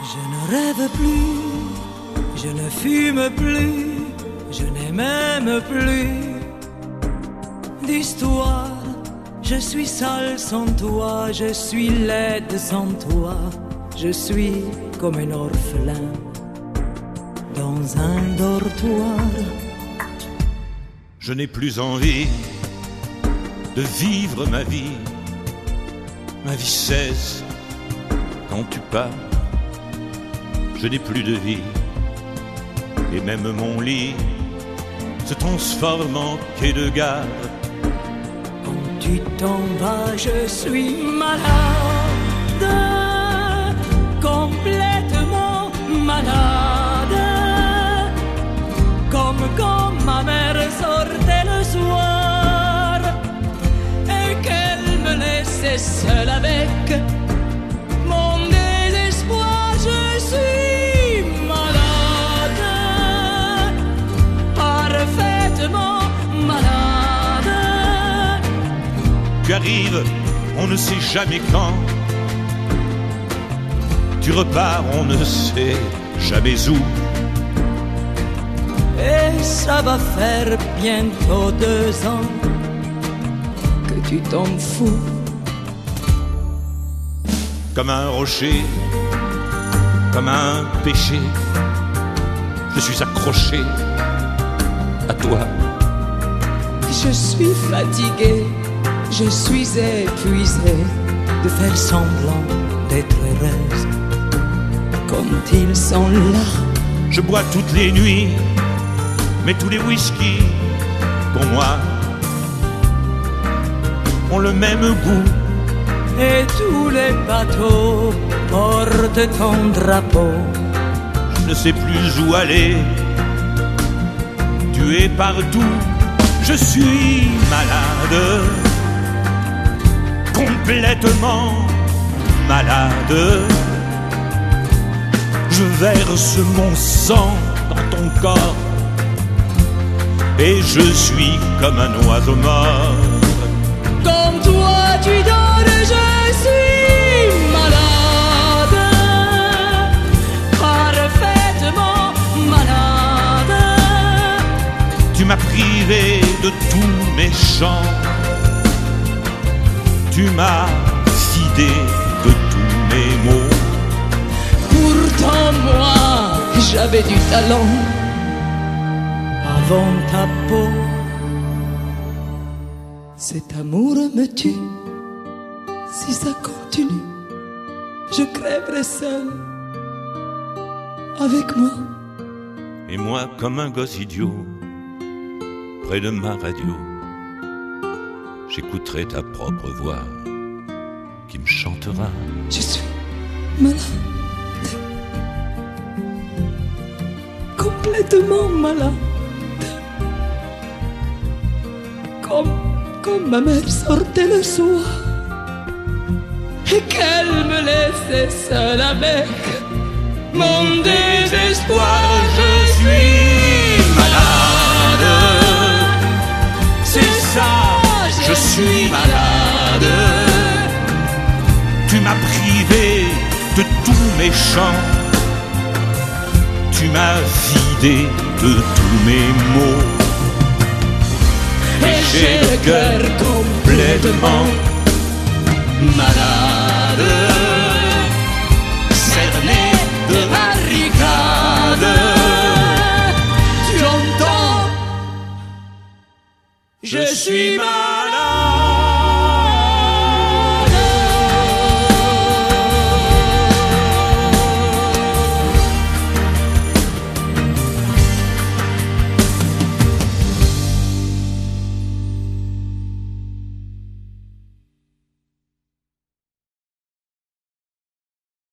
Je ne rêve plus, je ne fume plus, je n'ai même plus d'histoire. Je suis sale sans toi, je suis laide sans toi, je suis comme un orphelin dans un dortoir. Je n'ai plus envie de vivre ma vie cesse quand tu pars. Je n'ai plus de vie, et même mon lit se transforme en quai de gare. Quand tu t'en vas, je suis malade, complètement malade, comme quand ma mère sortait le soir et qu'elle me laissait seule avec mon désespoir. Je suis malade, parfaitement malade. Tu arrives, on ne sait jamais quand. Tu repars, on ne sait jamais où. Et ça va faire bientôt 2 ans que tu t'en fous. Comme un rocher, comme un péché, je suis accroché à toi. Je suis fatigué, je suis épuisé de faire semblant d'être heureuse quand ils sont là. Je bois toutes les nuits, mais tous les whisky, pour moi, ont le même goût. Et tous les bateaux portent ton drapeau. Je ne sais plus où aller, tu es partout. Je suis malade, complètement malade. Je verse mon sang dans ton corps et je suis comme un oiseau mort. Comme toi tu donnes, je suis malade, parfaitement malade. Tu m'as privé de tous mes chants, tu m'as vidé de tous mes mots. Pourtant moi, j'avais du talent avant ta peau. Cet amour me tue, si ça continue, je crèverai seul avec moi. Et moi, comme un gosse idiot, près de ma radio, j'écouterai ta propre voix qui me chantera. Je suis malade, complètement malade, comme ma mère sortait le soir et qu'elle me laissait seule avec mon désespoir. Je suis malade, c'est ça, Je suis malade, tu m'as privé de tous mes chants, tu m'as vidé de tous mes mots. et j'ai le cœur complètement malade.